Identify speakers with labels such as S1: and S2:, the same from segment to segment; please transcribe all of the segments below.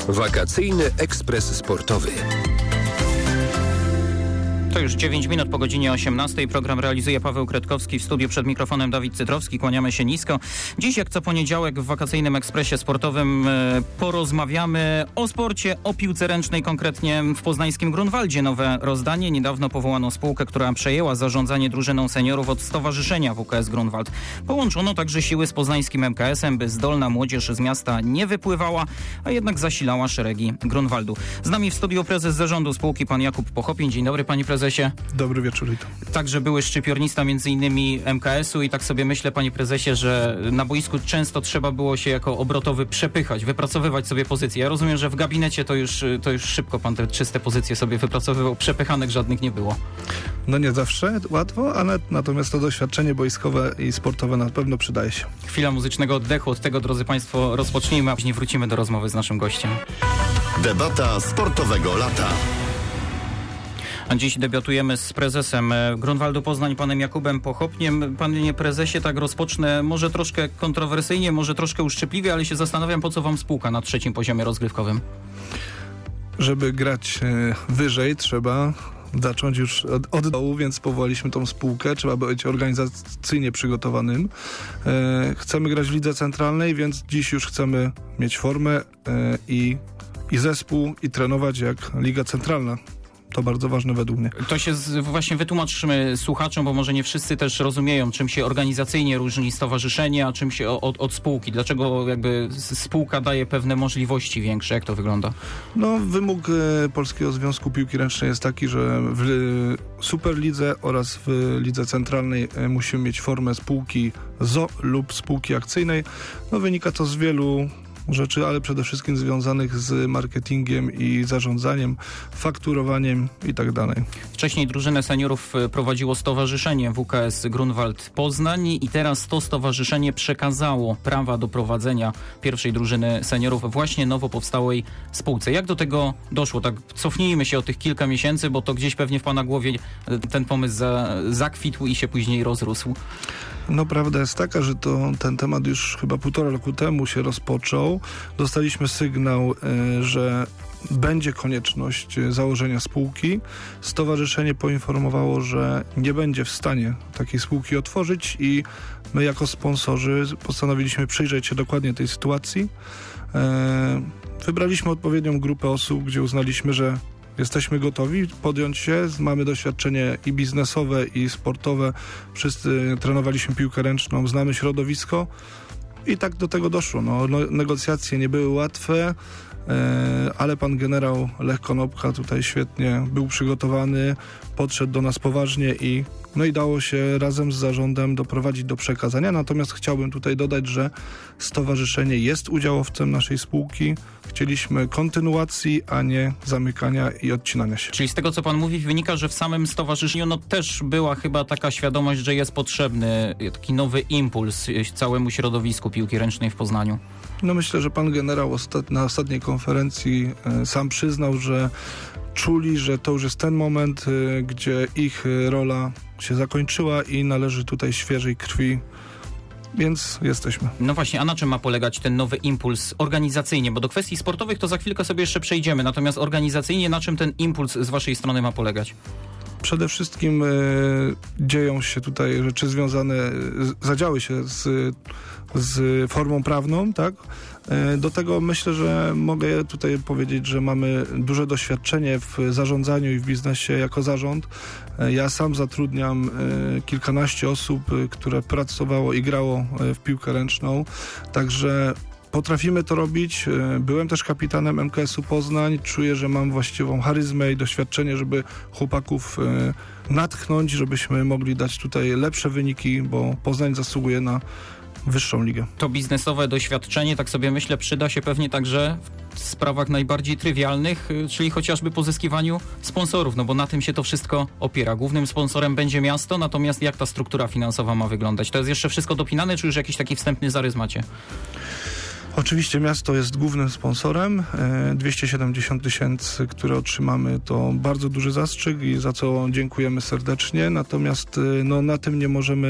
S1: Wakacyjny ekspres sportowy.
S2: To już 9 minut po godzinie 18. Program realizuje Paweł Kretkowski, w studiu przed mikrofonem Dawid Cytrowski. Kłaniamy się nisko. Dziś, jak co poniedziałek, w wakacyjnym ekspresie sportowym porozmawiamy o sporcie, o piłce ręcznej, konkretnie w poznańskim Grunwaldzie. Nowe rozdanie. Niedawno powołano spółkę, która przejęła zarządzanie drużyną seniorów od Stowarzyszenia WKS Grunwald. Połączono także siły z poznańskim MKS-em, by zdolna młodzież z miasta nie wypływała, a jednak zasilała szeregi Grunwaldu. Z nami w studiu prezes zarządu spółki, pan Jakub Pochopień. Dzień dobry, panie prezesie.
S3: Dobry wieczór, witam.
S2: Także były szczypiornista między innymi MKS-u i tak sobie myślę, panie prezesie, że na boisku często trzeba było się jako obrotowy przepychać, wypracowywać sobie pozycje. Ja rozumiem, że w gabinecie to już szybko pan te czyste pozycje sobie wypracowywał, przepychanek żadnych nie było.
S3: No nie zawsze łatwo, ale natomiast to doświadczenie boiskowe i sportowe na pewno przydaje się.
S2: Chwila muzycznego oddechu, od tego, drodzy państwo, rozpocznijmy, a później wrócimy do rozmowy z naszym gościem.
S4: Debata sportowego lata.
S2: A dziś debiutujemy z prezesem Grunwaldu Poznań, panem Jakubem Pochopniem. Panie prezesie, tak rozpocznę może troszkę kontrowersyjnie, może troszkę uszczypliwie, ale się zastanawiam, po co wam spółka na 3. poziomie rozgrywkowym?
S3: Żeby grać wyżej, trzeba zacząć już od dołu, więc powołaliśmy tą spółkę. Trzeba być organizacyjnie przygotowanym. Chcemy grać w lidze centralnej, więc dziś już chcemy mieć formę i zespół i trenować jak liga centralna. To bardzo ważne według mnie.
S2: To się właśnie wytłumaczmy słuchaczom, bo może nie wszyscy też rozumieją, czym się organizacyjnie różni stowarzyszenie, a czym się od spółki. Dlaczego jakby spółka daje pewne możliwości większe? Jak to wygląda?
S3: No, wymóg Polskiego Związku Piłki Ręcznej jest taki, że w Superlidze oraz w lidze centralnej musimy mieć formę spółki ZO lub spółki akcyjnej. No, wynika to z wielu rzeczy, ale przede wszystkim związanych z marketingiem i zarządzaniem, fakturowaniem i tak dalej.
S2: Wcześniej drużynę seniorów prowadziło stowarzyszenie WKS Grunwald Poznań i teraz to stowarzyszenie przekazało prawa do prowadzenia pierwszej drużyny seniorów właśnie nowo powstałej spółce. Jak do tego doszło? Tak cofnijmy się o tych kilka miesięcy, bo to gdzieś pewnie w pana głowie ten pomysł zakwitł i się później rozrósł.
S3: No, prawda jest taka, że ten temat już chyba 1,5 roku temu się rozpoczął. Dostaliśmy sygnał, że będzie konieczność założenia spółki. Stowarzyszenie poinformowało, że nie będzie w stanie takiej spółki otworzyć i my jako sponsorzy postanowiliśmy przyjrzeć się dokładnie tej sytuacji. Wybraliśmy odpowiednią grupę osób, gdzie uznaliśmy, że jesteśmy gotowi podjąć się, mamy doświadczenie i biznesowe, i sportowe. Wszyscy trenowaliśmy piłkę ręczną, znamy środowisko i tak do tego doszło. No, negocjacje nie były łatwe, ale pan generał Lech Konopka tutaj świetnie był przygotowany, podszedł do nas poważnie i dało się razem z zarządem doprowadzić do przekazania. Natomiast chciałbym tutaj dodać, że stowarzyszenie jest udziałowcem naszej spółki. Chcieliśmy kontynuacji, a nie zamykania i odcinania się.
S2: Czyli z tego, co pan mówi, wynika, że w samym stowarzyszeniu też była chyba taka świadomość, że jest potrzebny taki nowy impuls całemu środowisku piłki ręcznej w Poznaniu.
S3: No, myślę, że pan generał na ostatniej konferencji sam przyznał, że czuli, że to już jest ten moment, gdzie ich rola się zakończyła i należy tutaj świeżej krwi, więc jesteśmy.
S2: No właśnie, a na czym ma polegać ten nowy impuls organizacyjnie? Bo do kwestii sportowych to za chwilkę sobie jeszcze przejdziemy, natomiast organizacyjnie na czym ten impuls z waszej strony ma polegać?
S3: Przede wszystkim dzieją się tutaj rzeczy związane, zadziały się z formą prawną, tak? Do tego myślę, że mogę tutaj powiedzieć, że mamy duże doświadczenie w zarządzaniu i w biznesie jako zarząd. Ja sam zatrudniam kilkanaście osób, które pracowało i grało w piłkę ręczną, także potrafimy to robić. Byłem też kapitanem MKS-u Poznań. Czuję, że mam właściwą charyzmę i doświadczenie, żeby chłopaków natchnąć, żebyśmy mogli dać tutaj lepsze wyniki, bo Poznań zasługuje na wyższą ligę.
S2: To biznesowe doświadczenie, tak sobie myślę, przyda się pewnie także w sprawach najbardziej trywialnych, czyli chociażby pozyskiwaniu sponsorów, no bo na tym się to wszystko opiera. Głównym sponsorem będzie miasto, natomiast jak ta struktura finansowa ma wyglądać? To jest jeszcze wszystko dopinane, czy już jakiś taki wstępny zarys macie?
S3: Oczywiście miasto jest głównym sponsorem. 270 000, które otrzymamy, to bardzo duży zastrzyk i za co dziękujemy serdecznie. Natomiast na tym nie możemy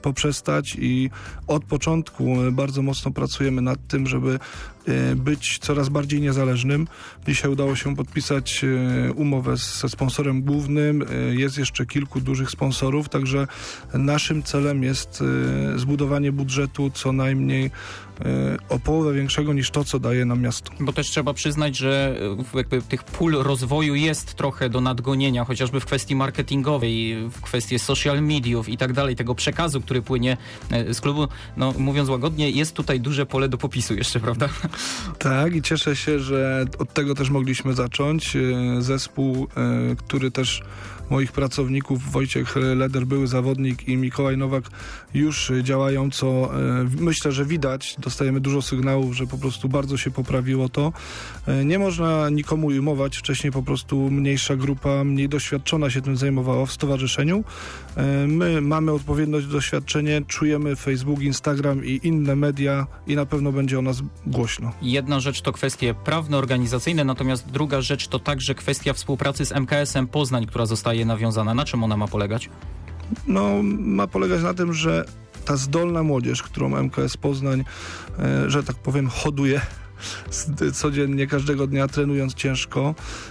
S3: poprzestać i od początku bardzo mocno pracujemy nad tym, żeby być coraz bardziej niezależnym. Dzisiaj udało się podpisać umowę ze sponsorem głównym. Jest jeszcze kilku dużych sponsorów, także naszym celem jest zbudowanie budżetu co najmniej o połowę większego niż to, co daje nam miasto.
S2: Bo też trzeba przyznać, że jakby tych pól rozwoju jest trochę do nadgonienia, chociażby w kwestii marketingowej, w kwestii social mediów i tak dalej, tego przekazu, który płynie z klubu. No, mówiąc łagodnie, jest tutaj duże pole do popisu jeszcze, prawda?
S3: Tak, i cieszę się, że od tego też mogliśmy zacząć. Zespół, który też moich pracowników, Wojciech Leder, były zawodnik, i Mikołaj Nowak już działają, co myślę, że widać. Dostajemy dużo sygnałów, że po prostu bardzo się poprawiło to. Nie można nikomu ujmować. Wcześniej po prostu mniejsza grupa, mniej doświadczona się tym zajmowała w stowarzyszeniu. My mamy odpowiednie doświadczenie, czujemy Facebook, Instagram i inne media i na pewno będzie o nas głośno.
S2: Jedna rzecz to kwestie prawne, organizacyjne, natomiast druga rzecz to także kwestia współpracy z MKS-em Poznań, która zostaje nawiązana. Na czym ona ma polegać?
S3: No, ma polegać na tym, że ta zdolna młodzież, którą MKS Poznań, że tak powiem, hoduje codziennie, każdego dnia trenując ciężko,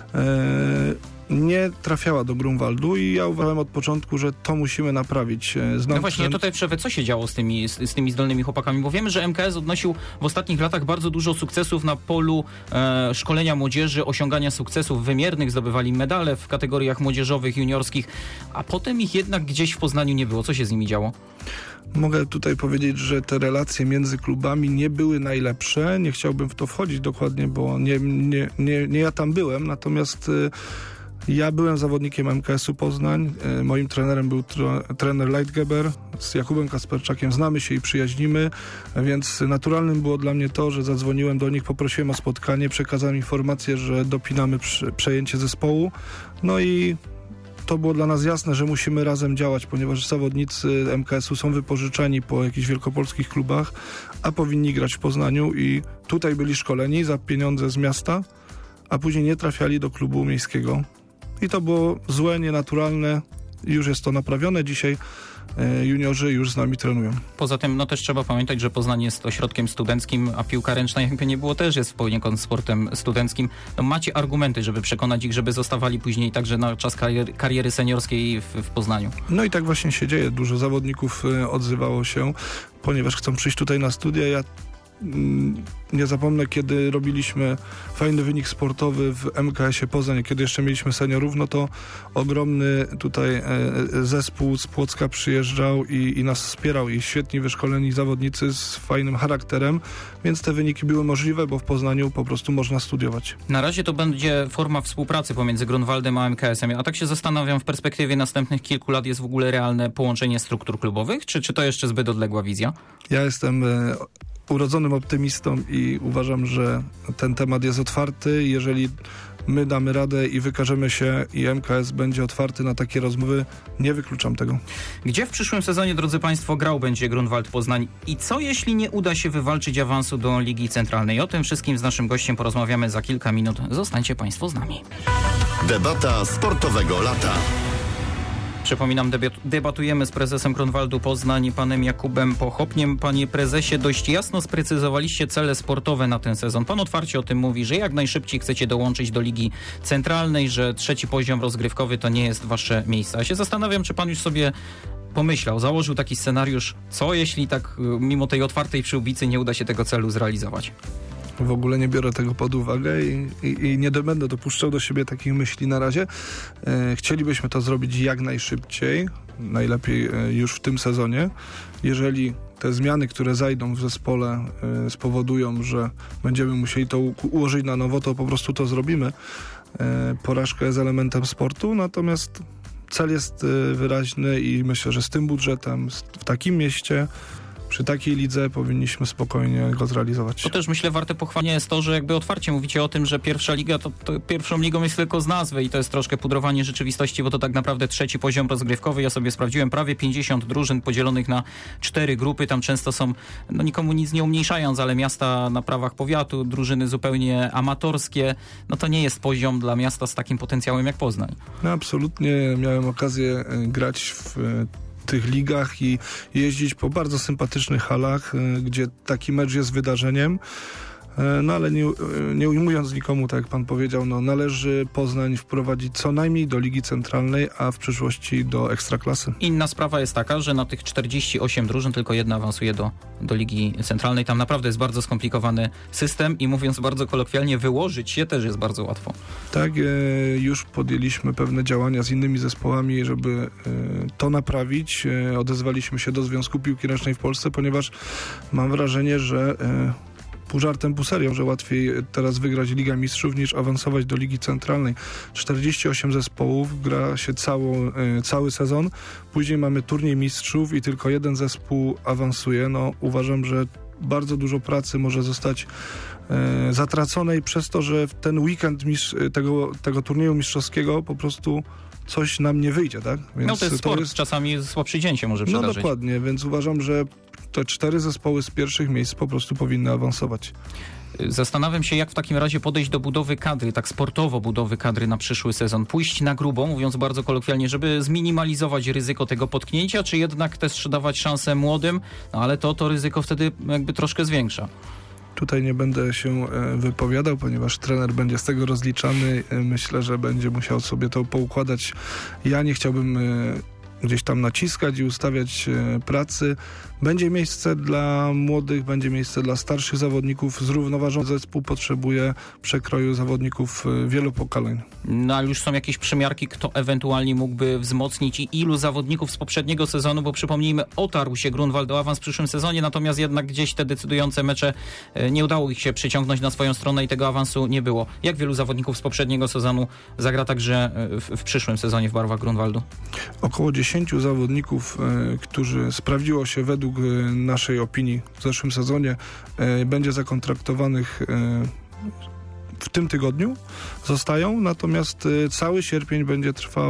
S3: nie trafiała do Grunwaldu i ja uważałem od początku, że to musimy naprawić.
S2: No właśnie, tutaj co się działo z tymi zdolnymi chłopakami? Bo wiemy, że MKS odnosił w ostatnich latach bardzo dużo sukcesów na polu szkolenia młodzieży, osiągania sukcesów wymiernych, zdobywali medale w kategoriach młodzieżowych, juniorskich, a potem ich jednak gdzieś w Poznaniu nie było. Co się z nimi działo?
S3: Mogę tutaj powiedzieć, że te relacje między klubami nie były najlepsze. Nie chciałbym w to wchodzić dokładnie, bo nie ja tam byłem, natomiast ja byłem zawodnikiem MKS-u Poznań. Moim trenerem był trener Leitgeber. Z Jakubem Kasperczakiem znamy się i przyjaźnimy, więc naturalnym było dla mnie to, że zadzwoniłem do nich, poprosiłem o spotkanie, przekazałem informację, że dopinamy przejęcie zespołu. No i to było dla nas jasne, że musimy razem działać, ponieważ zawodnicy MKS-u są wypożyczani po jakichś wielkopolskich klubach, a powinni grać w Poznaniu i tutaj byli szkoleni za pieniądze z miasta, a później nie trafiali do klubu miejskiego. I to było złe, nienaturalne. Już jest to naprawione. Dzisiaj juniorzy już z nami trenują.
S2: Poza tym też trzeba pamiętać, że Poznań jest ośrodkiem studenckim, a piłka ręczna, jakby nie było, też jest poniekąd sportem studenckim. Macie argumenty, żeby przekonać ich, żeby zostawali później także na czas kariery seniorskiej w Poznaniu. No
S3: i tak właśnie się dzieje. Dużo zawodników odzywało się, ponieważ chcą przyjść tutaj na studia. Ja nie zapomnę, kiedy robiliśmy fajny wynik sportowy w MKS-ie Poznań, kiedy jeszcze mieliśmy seniorów, no to ogromny tutaj zespół z Płocka przyjeżdżał i nas wspierał i świetnie wyszkoleni zawodnicy z fajnym charakterem, więc te wyniki były możliwe, bo w Poznaniu po prostu można studiować.
S2: Na razie to będzie forma współpracy pomiędzy Grunwaldem a MKS-em, a tak się zastanawiam, w perspektywie następnych kilku lat jest w ogóle realne połączenie struktur klubowych, czy to jeszcze zbyt odległa wizja?
S3: Ja jestem urodzonym optymistą i uważam, że ten temat jest otwarty. Jeżeli my damy radę i wykażemy się i MKS będzie otwarty na takie rozmowy, nie wykluczam tego.
S2: Gdzie w przyszłym sezonie, drodzy Państwo, grał będzie Grunwald Poznań i co jeśli nie uda się wywalczyć awansu do Ligi Centralnej? O tym wszystkim z naszym gościem porozmawiamy za kilka minut. Zostańcie Państwo z nami.
S4: Debata sportowego lata.
S2: Przypominam, debatujemy z prezesem Grunwaldu Poznań, panem Jakubem Pochopniem. Panie prezesie, dość jasno sprecyzowaliście cele sportowe na ten sezon. Pan otwarcie o tym mówi, że jak najszybciej chcecie dołączyć do Ligi Centralnej, że trzeci poziom rozgrywkowy to nie jest wasze miejsce. Ja się zastanawiam, czy pan już sobie pomyślał, założył taki scenariusz, co jeśli tak mimo tej otwartej przyłbicy nie uda się tego celu zrealizować?
S3: W ogóle nie biorę tego pod uwagę i nie będę dopuszczał do siebie takich myśli na razie. Chcielibyśmy to zrobić jak najszybciej, najlepiej już w tym sezonie. Jeżeli te zmiany, które zajdą w zespole spowodują, że będziemy musieli to ułożyć na nowo, to po prostu to zrobimy. Porażka jest elementem sportu, natomiast cel jest wyraźny i myślę, że z tym budżetem, w takim mieście, przy takiej lidze powinniśmy spokojnie go zrealizować.
S2: To też myślę warte pochwalenia jest to, że jakby otwarcie mówicie o tym, że pierwsza liga to pierwszą ligą jest tylko z nazwy i to jest troszkę pudrowanie rzeczywistości, bo to tak naprawdę trzeci poziom rozgrywkowy. Ja sobie sprawdziłem, prawie 50 drużyn podzielonych na 4 grupy. Tam często są, nikomu nic nie umniejszając, ale miasta na prawach powiatu, drużyny zupełnie amatorskie. To nie jest poziom dla miasta z takim potencjałem jak Poznań.
S3: Absolutnie. Miałem okazję grać tych ligach i jeździć po bardzo sympatycznych halach, gdzie taki mecz jest wydarzeniem. No ale nie ujmując nikomu, tak jak pan powiedział, należy Poznań wprowadzić co najmniej do Ligi Centralnej, a w przyszłości do Ekstraklasy.
S2: Inna sprawa jest taka, że na tych 48 drużyn tylko jedna awansuje do Ligi Centralnej. Tam naprawdę jest bardzo skomplikowany system i mówiąc bardzo kolokwialnie, wyłożyć się też jest bardzo łatwo.
S3: Tak, już podjęliśmy pewne działania z innymi zespołami, żeby to naprawić. Odezwaliśmy się do Związku Piłki Ręcznej w Polsce, ponieważ mam wrażenie, że pół żartem, pół serią, że łatwiej teraz wygrać Ligę Mistrzów niż awansować do Ligi Centralnej. 48 zespołów, gra się cały sezon, później mamy turniej mistrzów i tylko jeden zespół awansuje. Uważam, że bardzo dużo pracy może zostać zatraconej przez to, że w ten weekend tego turnieju mistrzowskiego po prostu coś nam nie wyjdzie, tak? Więc
S2: to jest sport, czasami słabszy dzień się może przydarzyć.
S3: Dokładnie, więc uważam, że te 4 zespoły z pierwszych miejsc po prostu powinny awansować.
S2: Zastanawiam się, jak w takim razie podejść do budowy kadry, tak sportowo budowy kadry na przyszły sezon. Pójść na grubo, mówiąc bardzo kolokwialnie, żeby zminimalizować ryzyko tego potknięcia, czy jednak też dawać szansę młodym, ale to ryzyko wtedy jakby troszkę zwiększa.
S3: Tutaj nie będę się wypowiadał, ponieważ trener będzie z tego rozliczany. Myślę, że będzie musiał sobie to poukładać. Ja nie chciałbym gdzieś tam naciskać i ustawiać pracy. Będzie miejsce dla młodych, będzie miejsce dla starszych zawodników. Zrównoważony zespół potrzebuje przekroju zawodników wielu pokoleń.
S2: Ale już są jakieś przymiarki, kto ewentualnie mógłby wzmocnić i ilu zawodników z poprzedniego sezonu, bo przypomnijmy, otarł się Grunwald o awans w przyszłym sezonie, natomiast jednak gdzieś te decydujące mecze nie udało ich się przyciągnąć na swoją stronę i tego awansu nie było. Jak wielu zawodników z poprzedniego sezonu zagra także w przyszłym sezonie w barwach Grunwaldu? Około
S3: 10 zawodników, którzy sprawdziło się według naszej opinii w zeszłym sezonie, będzie zakontraktowanych w tym tygodniu, zostają, natomiast cały sierpień będzie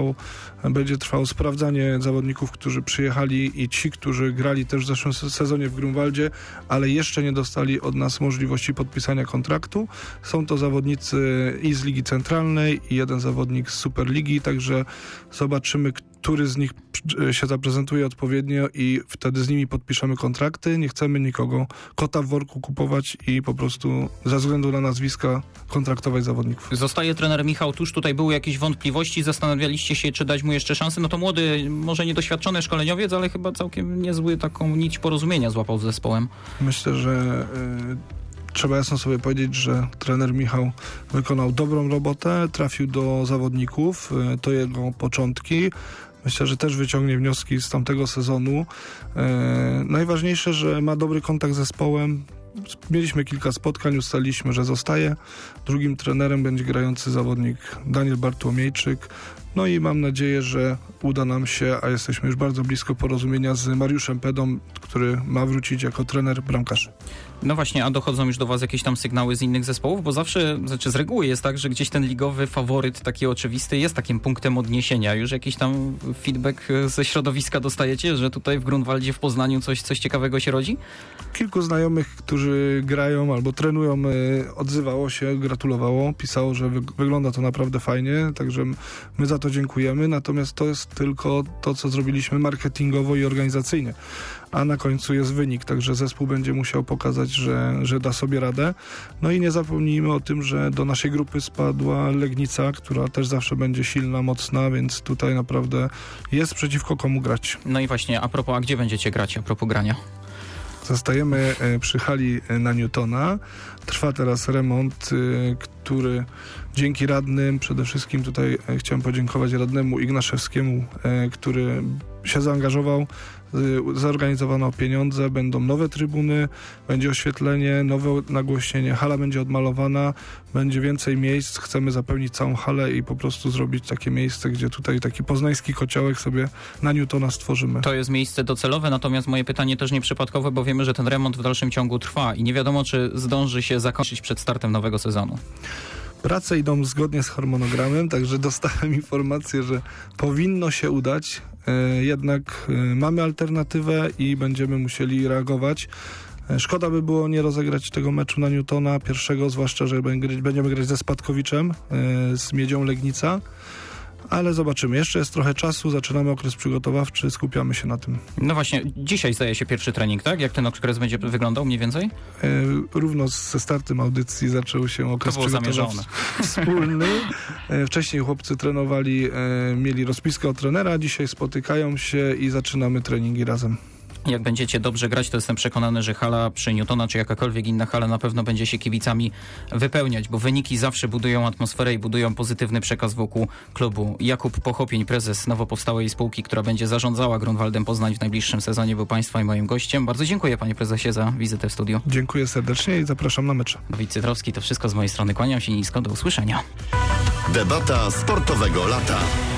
S3: trwało sprawdzanie zawodników, którzy przyjechali i ci, którzy grali też w zeszłym sezonie w Grunwaldzie, ale jeszcze nie dostali od nas możliwości podpisania kontraktu. Są to zawodnicy i z Ligi Centralnej i jeden zawodnik z Superligi, także zobaczymy, który z nich się zaprezentuje odpowiednio i wtedy z nimi podpiszemy kontrakty. Nie chcemy nikogo kota w worku kupować i po prostu ze względu na nazwiska kontraktować zawodników.
S2: Zostaje trener Michał Tusz. Tutaj były jakieś wątpliwości, zastanawialiście się, czy dać mu jeszcze szansę. To młody, może niedoświadczony szkoleniowiec, ale chyba całkiem niezły taką nić porozumienia złapał z zespołem.
S3: Myślę, że trzeba jasno sobie powiedzieć, że trener Michał wykonał dobrą robotę, trafił do zawodników, to jego początki. Myślę, że też wyciągnie wnioski z tamtego sezonu. Najważniejsze, że ma dobry kontakt z zespołem. Mieliśmy kilka spotkań, ustaliliśmy, że zostaje. Drugim trenerem będzie grający zawodnik Daniel Bartłomiejczyk. No i mam nadzieję, że uda nam się, a jesteśmy już bardzo blisko porozumienia z Mariuszem Pedą, który ma wrócić jako trener bramkarzy.
S2: No właśnie, a dochodzą już do was jakieś tam sygnały z innych zespołów? Bo zawsze, z reguły jest tak, że gdzieś ten ligowy faworyt taki oczywisty jest takim punktem odniesienia. Już jakiś tam feedback ze środowiska dostajecie, że tutaj w Grunwaldzie, w Poznaniu coś ciekawego się rodzi?
S3: Kilku znajomych, którzy grają albo trenują, odzywało się, gratulowało, pisało, że wygląda to naprawdę fajnie, także my za to dziękujemy, natomiast to jest tylko to, co zrobiliśmy marketingowo i organizacyjnie, a na końcu jest wynik, także zespół będzie musiał pokazać, że da sobie radę. No i nie zapomnijmy o tym, że do naszej grupy spadła Legnica, która też zawsze będzie silna, mocna, więc tutaj naprawdę jest przeciwko komu grać.
S2: No i właśnie, a gdzie będziecie grać, a propos grania?
S3: Zostajemy przy hali na Newtona. Trwa teraz remont, który dzięki radnym, przede wszystkim tutaj chciałem podziękować radnemu Ignaszewskiemu, który się zaangażował. Zorganizowano pieniądze, będą nowe trybuny, będzie oświetlenie, nowe nagłośnienie, hala będzie odmalowana, będzie więcej miejsc, chcemy zapełnić całą halę i po prostu zrobić takie miejsce, gdzie tutaj taki poznański kociołek sobie na Newtona stworzymy.
S2: To jest miejsce docelowe, natomiast moje pytanie też nieprzypadkowe, bo wiemy, że ten remont w dalszym ciągu trwa i nie wiadomo, czy zdąży się zakończyć przed startem nowego sezonu.
S3: Prace idą zgodnie z harmonogramem, także dostałem informację, że powinno się udać, jednak mamy alternatywę i będziemy musieli reagować. Szkoda by było nie rozegrać tego meczu na Newtona pierwszego, zwłaszcza, że będziemy grać ze Spadkowiczem, z Miedzią Legnica, ale zobaczymy. Jeszcze jest trochę czasu, zaczynamy okres przygotowawczy, skupiamy się na tym.
S2: No właśnie, dzisiaj zdaje się pierwszy trening, tak? Jak ten okres będzie wyglądał mniej więcej?
S3: Równo ze startem audycji zaczął się okres przygotowawczy wspólny. Wcześniej chłopcy trenowali, mieli rozpiskę od trenera, dzisiaj spotykają się i zaczynamy treningi razem.
S2: Jak będziecie dobrze grać, to jestem przekonany, że hala przy Newtona, czy jakakolwiek inna hala na pewno będzie się kibicami wypełniać, bo wyniki zawsze budują atmosferę i budują pozytywny przekaz wokół klubu. Jakub Pochopień, prezes nowo powstałej spółki, która będzie zarządzała Grunwaldem Poznań w najbliższym sezonie, był Państwa i moim gościem. Bardzo dziękuję, panie prezesie, za wizytę w studiu.
S3: Dziękuję serdecznie i zapraszam na mecze.
S2: Dawid Cytrowski, to wszystko z mojej strony. Kłaniam się nisko, do usłyszenia.
S4: Debata sportowego lata.